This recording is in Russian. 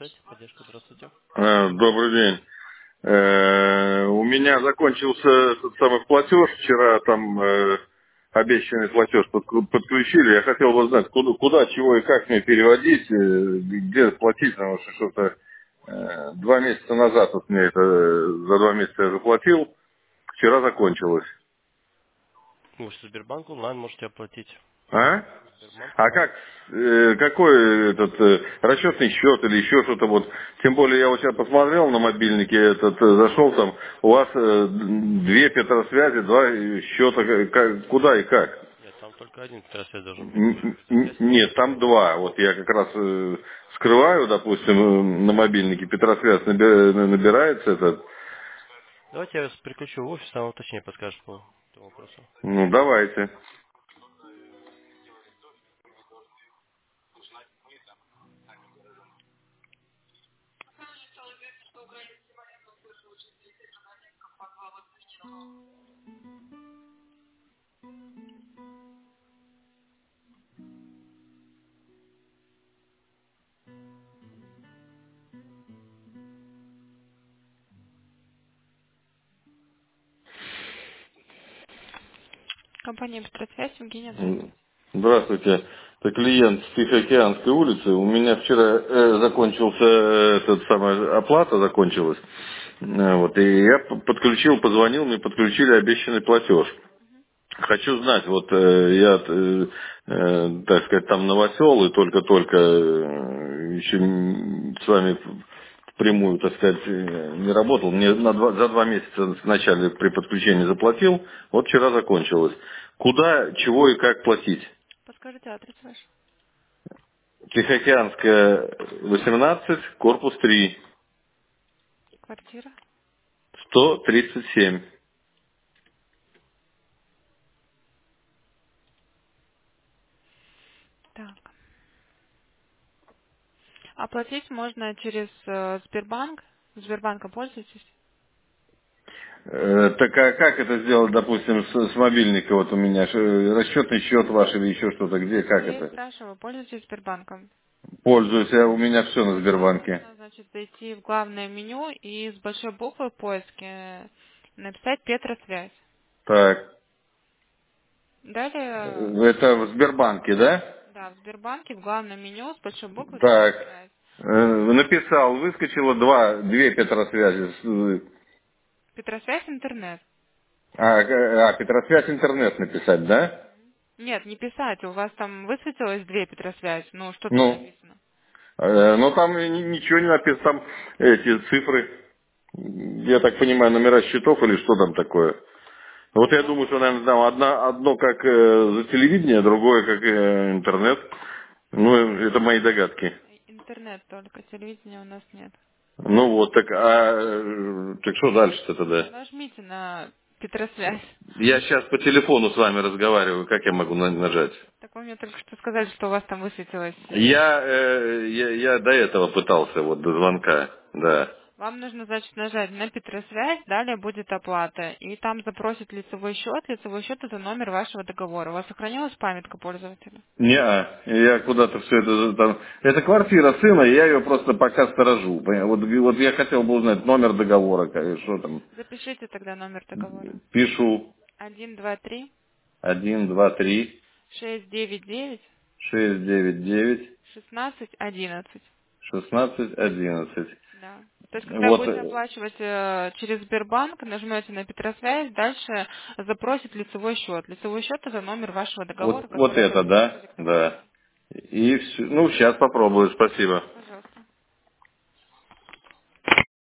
связь, поддержка, здравствуйте. Добрый день. У меня закончился этот самый платеж. Вчера там обещанный платеж подключили. Я хотел бы знать, куда, чего и как мне переводить, где платить, потому что что-то 2 месяца назад вот мне это за 2 месяца я заплатил. Вчера закончилось. Можете Сбербанк онлайн можете оплатить. А? Сбербанк А онлайн. как, какой этот расчетный счет или еще что-то вот, тем более я вот сейчас посмотрел на мобильнике, зашел там, у вас 2 Петросвязи, 2 счета, куда и как? Нет, там только один Петросвязь должен быть. Петросвязь Нет, там интернет. 2. Вот я как раз скрываю, допустим, на мобильнике Петросвязь набирается этот. Давайте я вас переключу в офис, там вам точнее подскажет по этому вопросу. Ну, давайте. Компания «Петросвязь», Евгения, здравствуйте. Здравствуйте. Это клиент с Тихоокеанской улицы. У меня вчера закончился этот самый оплата закончилась. Вот, и я подключил, позвонил, мне подключили обещанный платеж. Хочу знать, вот я, так сказать, там новосел и только-только еще с вами впрямую, так сказать, не работал. Мне за 2 месяца вначале при подключении заплатил, вот вчера закончилось. Куда, чего и как платить? Подскажите адрес ваш. Тихоокеанская, 18, корпус 3, Квартира. 137. Так. Оплатить можно через Сбербанк. Сбербанком пользуетесь? Так а как это сделать, допустим, с мобильника вот у меня? Расчетный счет ваш или еще что-то, где, как Я и это? спрашиваю, вы пользуетесь Сбербанком? Пользуюсь, у меня все на Вам Сбербанке. нужно, значит, зайти в главное меню и с большой буквы в поиске написать «Петросвязь». Так, Далее, это в Сбербанке, да? да, в Сбербанке в главном меню с большой буквы Так, «Петросвязь». написал, выскочило 2 Петросвязи. «Петросвязь интернет». Петросвязь интернет написать, да? Нет, не писать, у вас там высветилось 2 Петросвязь, ну что там Ну, написано? но там ничего не написано, там эти цифры, я так понимаю, номера счетов или что там такое. Вот Нет, я там думаю, что, наверное, там одно как за телевидение, другое как интернет. Ну, это мои догадки. интернет только, телевидения у нас нет. Ну вот, так что дальше-то тогда? Нажмите на Петросвязь. Я сейчас по телефону с вами разговариваю, как я могу нажать? Так вы мне только что сказали, что у вас там высветилось. Я до этого пытался, вот, до звонка, да. Вам нужно, значит, нажать на Петросвязь, далее будет оплата. И там запросит лицевой счет. Лицевой счет — это номер вашего договора. У вас сохранилась памятка пользователя? Не, я куда-то все это там. Это квартира сына, я ее просто пока сторожу. Вот я хотел бы узнать номер договора, что там. Запишите тогда номер договора. Пишу 123 1, 2, 3, 699 6, 9, 9, 1611. 16, 11. Да. То есть, когда Вот, будете оплачивать через Сбербанк, нажмете на Петросвязь, дальше запросит лицевой счет. Лицевой счет — это номер вашего договора, вот который вы это, должны да, продиктовать. да. И все. Ну, сейчас попробую, спасибо.